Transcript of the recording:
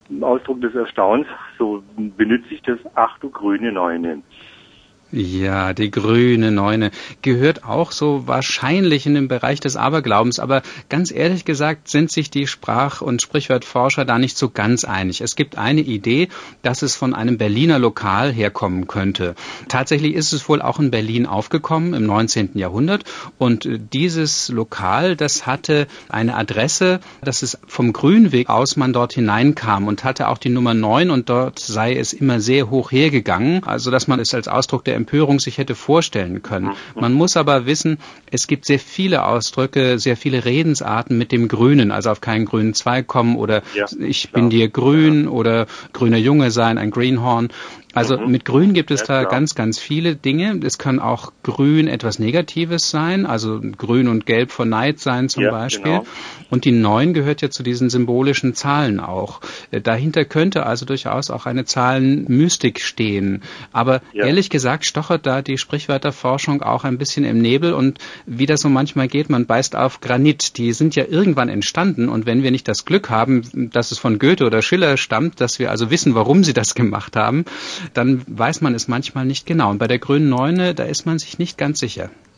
Ausdruck des Erstaunens, so benutze ich das, ach du grüne Neune. Ja, die grüne Neune gehört auch so wahrscheinlich in den Bereich des Aberglaubens, aber ganz ehrlich gesagt sind sich die Sprach- und Sprichwortforscher da nicht so ganz einig. Es gibt eine Idee, dass es von einem Berliner Lokal herkommen könnte. Tatsächlich ist es wohl auch in Berlin aufgekommen im 19. Jahrhundert und dieses Lokal, das hatte eine Adresse, dass es vom Grünweg aus man dort hineinkam und hatte auch die Nummer 9 und dort sei es immer sehr hoch hergegangen, also dass man es als Ausdruck der Empörung sich hätte vorstellen können. Man muss aber wissen, es gibt sehr viele Ausdrücke, sehr viele Redensarten mit dem Grünen, also auf keinen grünen Zweig kommen oder ich bin dir grün oder grüner Junge sein, ein Greenhorn. Also mit Grün gibt es da ganz, ganz viele Dinge. Es kann auch Grün etwas Negatives sein, also Grün und Gelb von Neid sein zum Beispiel. Genau. Und die 9 gehört ja zu diesen symbolischen Zahlen auch. Dahinter könnte also durchaus auch eine Zahlenmystik stehen. Aber ehrlich gesagt stochert da die Sprichwörterforschung auch ein bisschen im Nebel und wie das so manchmal geht, man beißt auf Granit. Die sind ja irgendwann entstanden und wenn wir nicht das Glück haben, dass es von Goethe oder Schiller stammt, dass wir also wissen, warum sie das gemacht haben, dann weiß man es manchmal nicht genau. Und bei der grünen Neune, da ist man sich nicht ganz sicher.